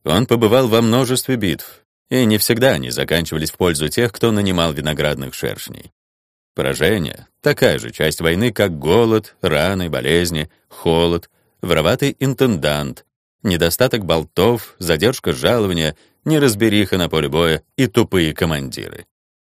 Он побывал во множестве битв, и не всегда они заканчивались в пользу тех, кто нанимал виноградных шершней. Поражение — такая же часть войны, как голод, раны, болезни, холод, вороватый интендант, недостаток болтов, задержка жалования, неразбериха на поле боя и тупые командиры.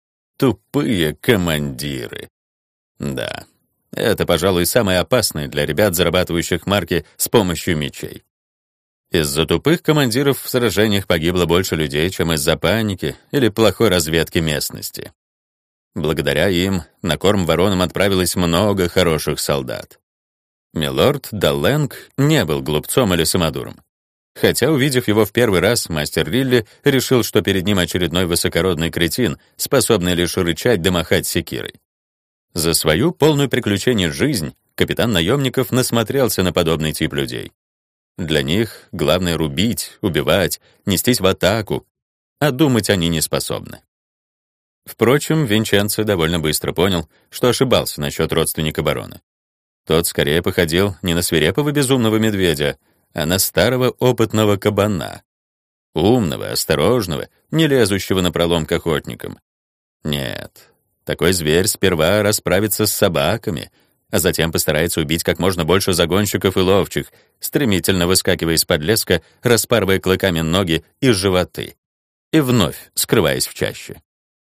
Тупые командиры. Да, это, пожалуй, самое опасное для ребят, зарабатывающих марки с помощью мечей. Из-за тупых командиров в сражениях погибло больше людей, чем из-за паники или плохой разведки местности. Благодаря им на корм воронам отправилось много хороших солдат. Милорд Далленг не был глупцом или самодуром. Хотя, увидев его в первый раз, мастер Рилли решил, что перед ним очередной высокородный кретин, способный лишь рычать да махать секирой. За свою полную приключений жизнь капитан наемников насмотрелся на подобный тип людей. Для них главное рубить, убивать, нестись в атаку, а думать они не способны. Впрочем, Винченцо довольно быстро понял, что ошибался насчет родственника барона. Тот скорее походил не на свирепого безумного медведя, а на старого опытного кабана. Умного, осторожного, не лезущего напролом к охотникам. Нет, такой зверь сперва расправится с собаками, а затем постарается убить как можно больше загонщиков и ловчих, стремительно выскакивая из-под леска, распарывая клыками ноги и животы, и вновь скрываясь в чаще.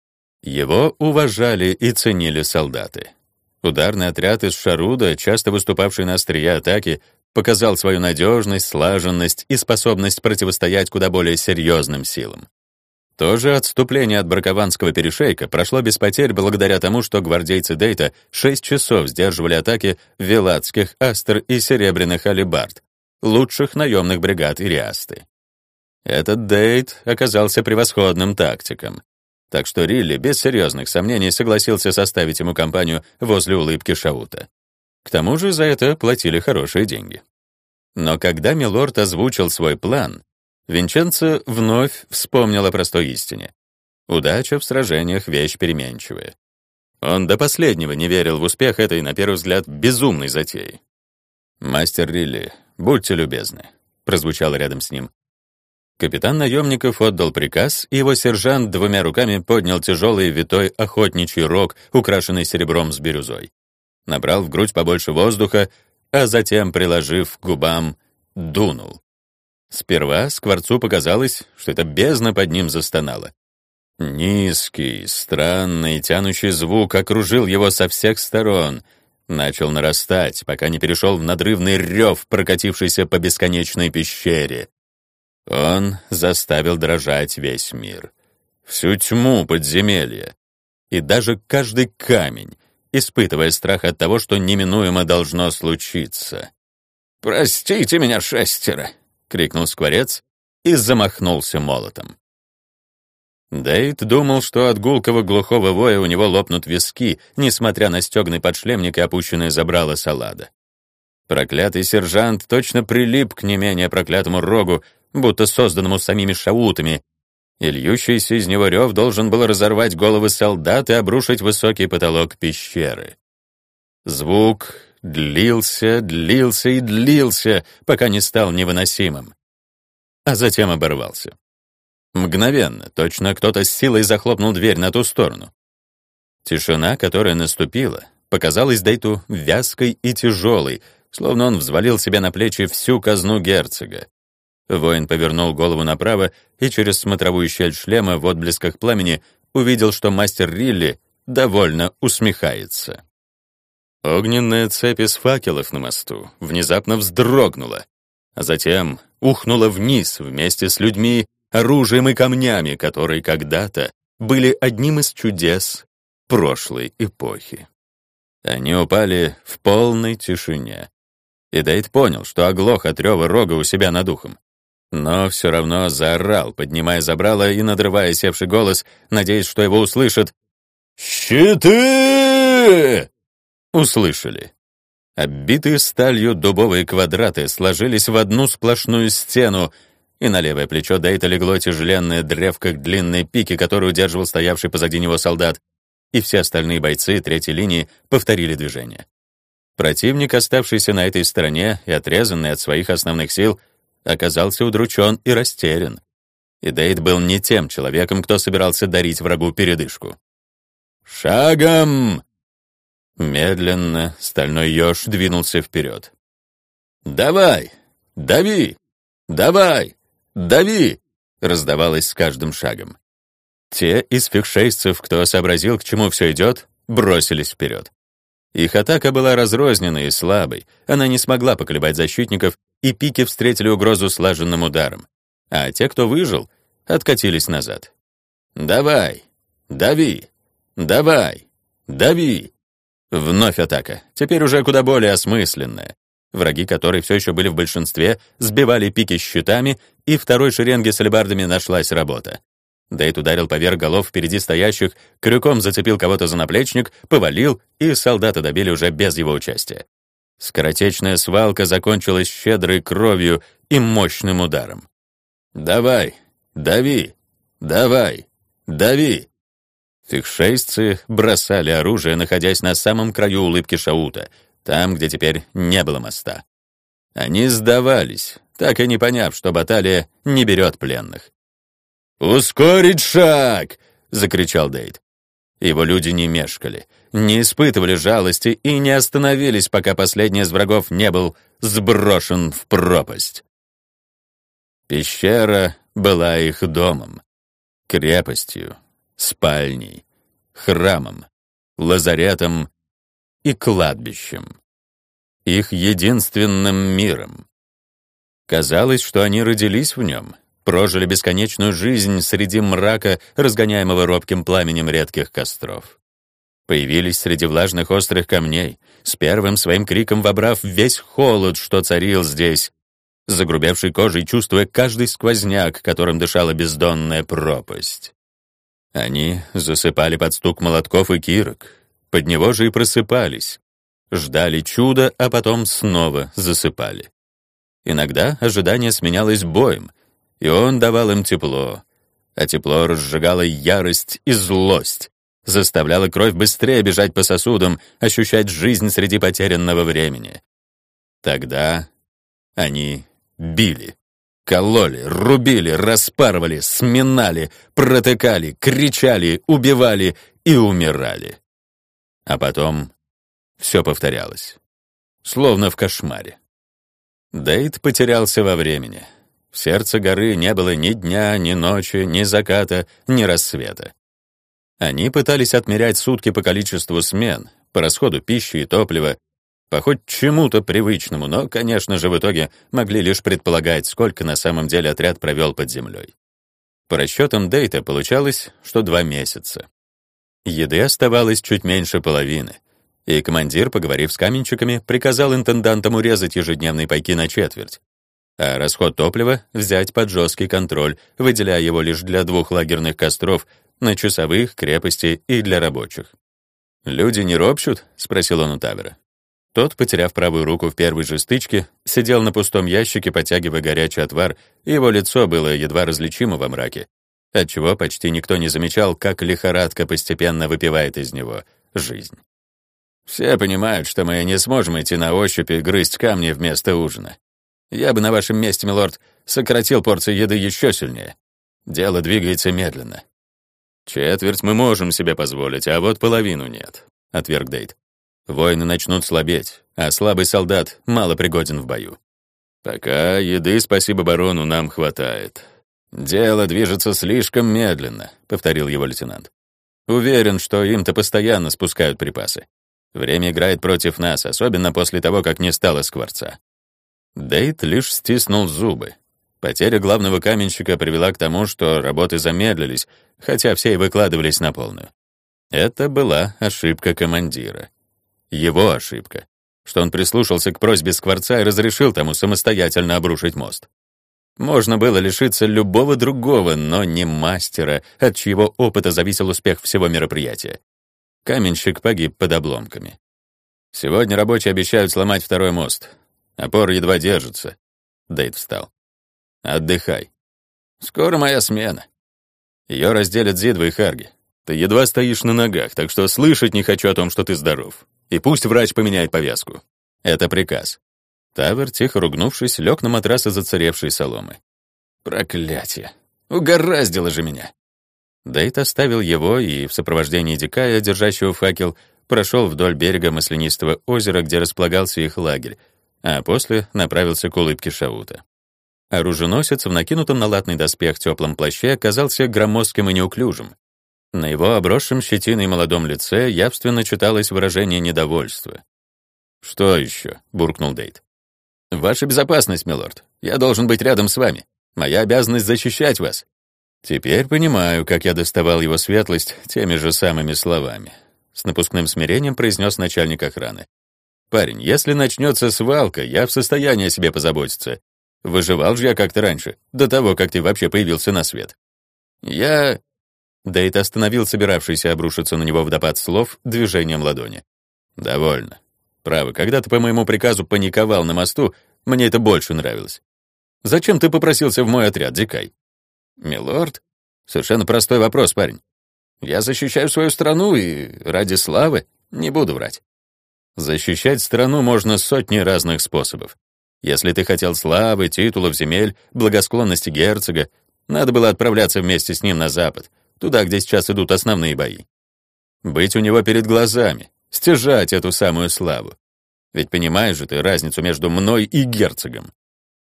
Его уважали и ценили солдаты. Ударный отряд из Шаруда, часто выступавший на острие атаки, показал свою надежность, слаженность и способность противостоять куда более серьезным силам. То же отступление от Бракованского перешейка прошло без потерь благодаря тому, что гвардейцы Дейта 6 часов сдерживали атаки вилладских астр и серебряных алебард, лучших наемных бригад Ириасты. Этот Дейт оказался превосходным тактиком, так что Рилли без серьезных сомнений согласился составить ему компанию возле улыбки Шаута. К тому же за это платили хорошие деньги. Но когда милорд озвучил свой план, Винченцо вновь вспомнил о простой истине. Удача в сражениях — вещь переменчивая. Он до последнего не верил в успех этой, на первый взгляд, безумной затеи. «Мастер Рилли, будьте любезны», — прозвучало рядом с ним. Капитан наемников отдал приказ, и его сержант двумя руками поднял тяжелый витой охотничий рог, украшенный серебром с бирюзой. Набрал в грудь побольше воздуха, а затем, приложив к губам, дунул. Сперва скворцу показалось, что эта бездна под ним застонала. Низкий, странный, тянущий звук окружил его со всех сторон, начал нарастать, пока не перешел в надрывный рев, прокатившийся по бесконечной пещере. Он заставил дрожать весь мир, всю тьму подземелья, и даже каждый камень, испытывая страх от того, что неминуемо должно случиться. «Простите меня, шестеро!» — крикнул скворец и замахнулся молотом. Дейт думал, что от гулкого глухого воя у него лопнут виски, несмотря на стёгный подшлемник и опущенное забрало салада. Проклятый сержант точно прилип к не менее проклятому рогу, будто созданному самими шаутами, и льющийся из него рев должен был разорвать головы солдат и обрушить высокий потолок пещеры. Звук длился, длился и длился, пока не стал невыносимым, а затем оборвался. Мгновенно, точно кто-то с силой захлопнул дверь на ту сторону. Тишина, которая наступила, показалась Дейту вязкой и тяжелой, словно он взвалил себе на плечи всю казну герцога. Воин повернул голову направо и через смотровую щель шлема в отблесках пламени увидел, что мастер Рилли довольно усмехается. Огненная цепь из факелов на мосту внезапно вздрогнула, а затем ухнула вниз вместе с людьми, оружием и камнями, которые когда-то были одним из чудес прошлой эпохи. Они упали в полной тишине, и Дейт понял, что оглох от рева рога у себя над ухом. Но все равно заорал, поднимая забрало и надрывая севший голос, надеясь, что его услышат. «Щиты!» Услышали. Оббитые сталью дубовые квадраты сложились в одну сплошную стену, и на левое плечо Дейта легло тяжеленное древко к длинной пике, которую удерживал стоявший позади него солдат, и все остальные бойцы третьей линии повторили движение. Противник, оставшийся на этой стороне и отрезанный от своих основных сил, оказался удручен и растерян. И Дейт был не тем человеком, кто собирался дарить врагу передышку. «Шагом!» Медленно стальной еж двинулся вперед. «Давай! Дави! Давай! Дави!» раздавалось с каждым шагом. Те из фикшейцев, кто сообразил, к чему все идет, бросились вперед. Их атака была разрозненной и слабой, она не смогла поколебать защитников, и пики встретили угрозу слаженным ударом. А те, кто выжил, откатились назад. «Давай! Дави! Давай! Дави!» Вновь атака, теперь уже куда более осмысленная. Враги, которые все еще были в большинстве, сбивали пики щитами, и второй шеренге с алебардами нашлась работа. Дейт ударил поверх голов впереди стоящих, крюком зацепил кого-то за наплечник, повалил, и солдаты добили уже без его участия. Скоротечная свалка закончилась щедрой кровью и мощным ударом. «Давай! Дави! Давай! Дави!» Фикшейцы бросали оружие, находясь на самом краю улыбки Шаута, там, где теперь не было моста. Они сдавались, так и не поняв, что баталия не берет пленных. «Ускорить шаг!» — закричал Дейт. Его люди не мешкали, не испытывали жалости и не остановились, пока последний из врагов не был сброшен в пропасть. Пещера была их домом, крепостью, спальней, храмом, лазаретом и кладбищем. Их единственным миром. Казалось, что они родились в нем, прожили бесконечную жизнь среди мрака, разгоняемого робким пламенем редких костров. Появились среди влажных острых камней, с первым своим криком вобрав весь холод, что царил здесь, загрубевшей кожей чувствуя каждый сквозняк, которым дышала бездонная пропасть. Они засыпали под стук молотков и кирок, под него же и просыпались, ждали чуда, а потом снова засыпали. Иногда ожидание сменялось боем, и он давал им тепло, а тепло разжигало ярость и злость, заставляло кровь быстрее бежать по сосудам, ощущать жизнь среди потерянного времени. Тогда они били, кололи, рубили, распарывали, сминали, протыкали, кричали, убивали и умирали. А потом все повторялось, словно в кошмаре. Дейт потерялся во времени. В сердце горы не было ни дня, ни ночи, ни заката, ни рассвета. Они пытались отмерять сутки по количеству смен, по расходу пищи и топлива, по хоть чему-то привычному, но, конечно же, в итоге могли лишь предполагать, сколько на самом деле отряд провел под землей. По расчетам Дейта получалось, что 2 месяца. Еды оставалось чуть меньше половины, и командир, поговорив с каменщиками, приказал интендантам урезать ежедневные пайки на четверть, а расход топлива взять под жесткий контроль, выделяя его лишь для 2 лагерных костров на часовых, крепости и для рабочих. «Люди не ропщут?» — спросил он у Тавера. Тот, потеряв правую руку в первой же стычке, сидел на пустом ящике, потягивая горячий отвар, и его лицо было едва различимо во мраке, отчего почти никто не замечал, как лихорадка постепенно выпивает из него жизнь. «Все понимают, что мы не сможем идти на ощупь и грызть камни вместо ужина. Я бы на вашем месте, милорд, сократил порции еды еще сильнее. Дело двигается медленно». «Четверть мы можем себе позволить, а вот половину нет», — отверг Дейт. «Воины начнут слабеть, а слабый солдат мало пригоден в бою. Пока еды, спасибо барону, нам хватает. Дело движется слишком медленно», — повторил его лейтенант. «Уверен, что им-то постоянно спускают припасы. Время играет против нас, особенно после того, как не стало скворца». Дейт лишь стиснул зубы. Потеря главного каменщика привела к тому, что работы замедлились, хотя все и выкладывались на полную. Это была ошибка командира. Его ошибка, что он прислушался к просьбе скворца и разрешил тому самостоятельно обрушить мост. Можно было лишиться любого другого, но не мастера, от чьего опыта зависел успех всего мероприятия. Каменщик погиб под обломками. Сегодня рабочие обещают сломать второй мост. Опор едва держится. Дейт встал. «Отдыхай. Скоро моя смена. Ее разделят Зидва и Харги. Ты едва стоишь на ногах, так что слышать не хочу о том, что ты здоров. И пусть врач поменяет повязку. Это приказ. Тавер, тихо ругнувшись, лег на матрас из оцаревшей соломы. «Проклятие! Угораздило же меня!» Дейт оставил его и, в сопровождении Дикая, держащего факел, прошел вдоль берега маслянистого озера, где располагался их лагерь, а после направился к улыбке Шаута. Оруженосец в накинутом на латный доспех теплом плаще оказался громоздким и неуклюжим. На его обросшем щетиной молодом лице явственно читалось выражение недовольства. «Что еще?» — буркнул Дейт. «Ваша безопасность, милорд. Я должен быть рядом с вами. Моя обязанность защищать вас». Теперь понимаю, как я доставал его светлость теми же самыми словами. С напускным смирением произнес начальник охраны. «Парень, если начнется свалка, я в состоянии о себе позаботиться. Выживал же я как-то раньше, до того, как ты вообще появился на свет». «Я...» Дейт остановил собиравшийся обрушиться на него водопад слов движением ладони. «Довольно. Право, когда ты по моему приказу паниковал на мосту, мне это больше нравилось. Зачем ты попросился в мой отряд, Дикай?» «Милорд? Совершенно простой вопрос, парень. Я защищаю свою страну и ради славы не буду врать». Защищать страну можно сотни разных способов. Если ты хотел славы, титулов, земель, благосклонности герцога, надо было отправляться вместе с ним на запад, туда, где сейчас идут основные бои. Быть у него перед глазами, стяжать эту самую славу. Ведь понимаешь же ты разницу между мной и герцогом.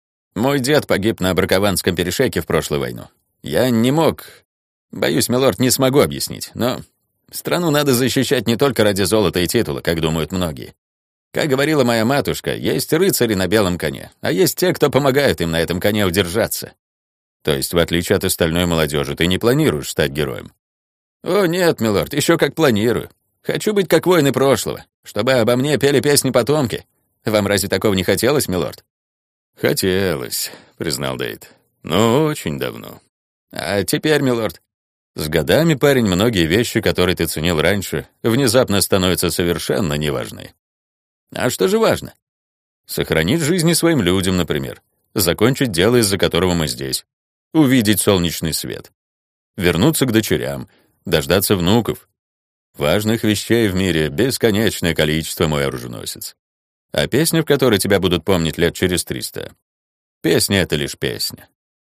Мой дед погиб на Бракованском перешейке в прошлую войну. Я не мог... Боюсь, милорд, не смогу объяснить, но страну надо защищать не только ради золота и титула, как думают многие. Как говорила моя матушка, есть рыцари на белом коне, а есть те, кто помогает им на этом коне удержаться. То есть, в отличие от остальной молодежи, ты не планируешь стать героем? О, нет, милорд, еще как планирую. Хочу быть как воины прошлого, чтобы обо мне пели песни потомки. Вам разве такого не хотелось, милорд? Хотелось, признал Дейт. Но очень давно. А теперь, милорд? С годами, парень, многие вещи, которые ты ценил раньше, внезапно становятся совершенно неважны. А что же важно? Сохранить жизни своим людям, например. Закончить дело, из-за которого мы здесь. Увидеть солнечный свет. Вернуться к дочерям. Дождаться внуков. Важных вещей в мире бесконечное количество, мой оруженосец. А песня, в которой тебя будут помнить лет через 300. Песня — это лишь песня.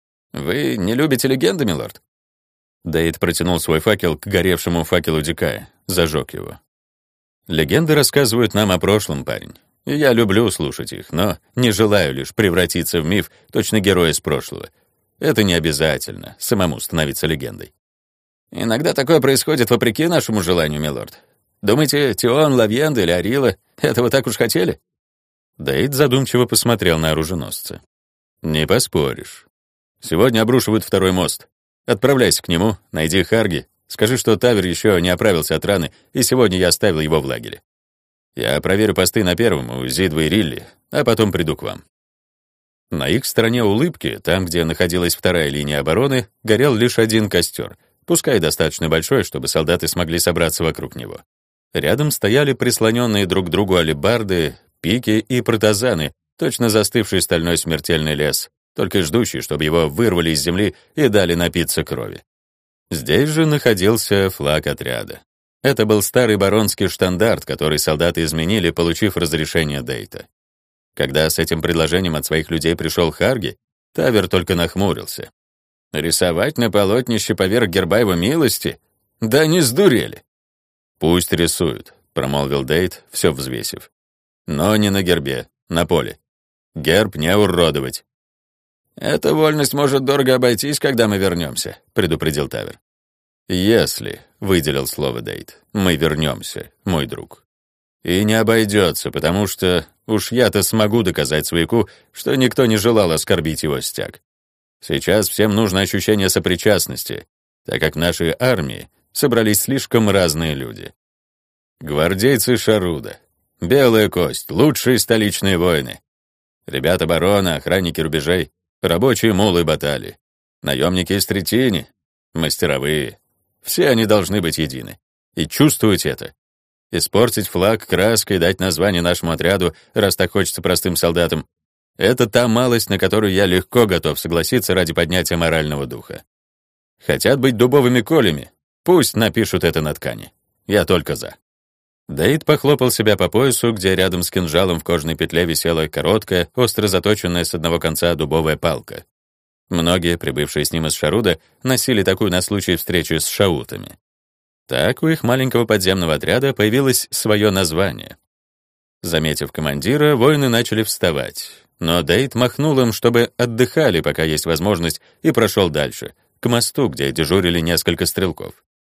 Вы не любите легенды, милорд? Дейт протянул свой факел к горевшему факелу Дикая, зажег его. Легенды рассказывают нам о прошлом, парень. И я люблю слушать их, но не желаю лишь превратиться в миф, точно героя из прошлого. Это не обязательно, самому становиться легендой. Иногда такое происходит вопреки нашему желанию, милорд. Думаете, Тион, Лавьенда или Арила этого так уж хотели? Дейт задумчиво посмотрел на оруженосца. Не поспоришь. Сегодня обрушивают второй мост. Отправляйся к нему, найди Харги, скажи, что Тавер еще не оправился от раны, и сегодня я оставил его в лагере. Я проверю посты на первом у Зидвы и Рилли, а потом приду к вам. На их стороне улыбки, там, где находилась вторая линия обороны, горел лишь один костер, пускай достаточно большой, чтобы солдаты смогли собраться вокруг него. Рядом стояли прислоненные друг к другу алебарды, пики и протазаны, точно застывший стальной смертельный лес, только ждущий, чтобы его вырвали из земли и дали напиться крови. Здесь же находился флаг отряда. Это был старый баронский штандарт, который солдаты изменили, получив разрешение Дейта. Когда с этим предложением от своих людей пришел Харги, Тавер только нахмурился. Рисовать на полотнище поверх герба его милости? Да не сдурели. Пусть рисуют, промолвил Дейт, все взвесив. Но не на гербе, на поле. Герб не уродовать. «Эта вольность может дорого обойтись, когда мы вернемся», — предупредил Тавер. «Если», — выделил слово Дейт, — «мы вернемся, мой друг. И не обойдется, потому что уж я-то смогу доказать свояку, что никто не желал оскорбить его стяг. Сейчас всем нужно ощущение сопричастности, так как в нашей армии собрались слишком разные люди. Гвардейцы Шаруда, белая кость, лучшие столичные воины, ребята барона, охранники рубежей, рабочие мулы батали, наемники из Третини, мастеровые. Все они должны быть едины. И чувствовать это. Испортить флаг краской, дать название нашему отряду, раз так хочется простым солдатам — это та малость, на которую я легко готов согласиться ради поднятия морального духа. Хотят быть дубовыми колями? Пусть напишут это на ткани. Я только за. Дейт похлопал себя по поясу, где рядом с кинжалом в кожаной петле висела короткая, остро заточенная с одного конца дубовая палка. Многие, прибывшие с ним из Шаруда, носили такую на случай встречи с шаутами. Так у их маленького подземного отряда появилось свое название. Заметив командира, воины начали вставать, но Дейт махнул им, чтобы отдыхали, пока есть возможность, и прошел дальше, к мосту, где дежурили несколько стрелков.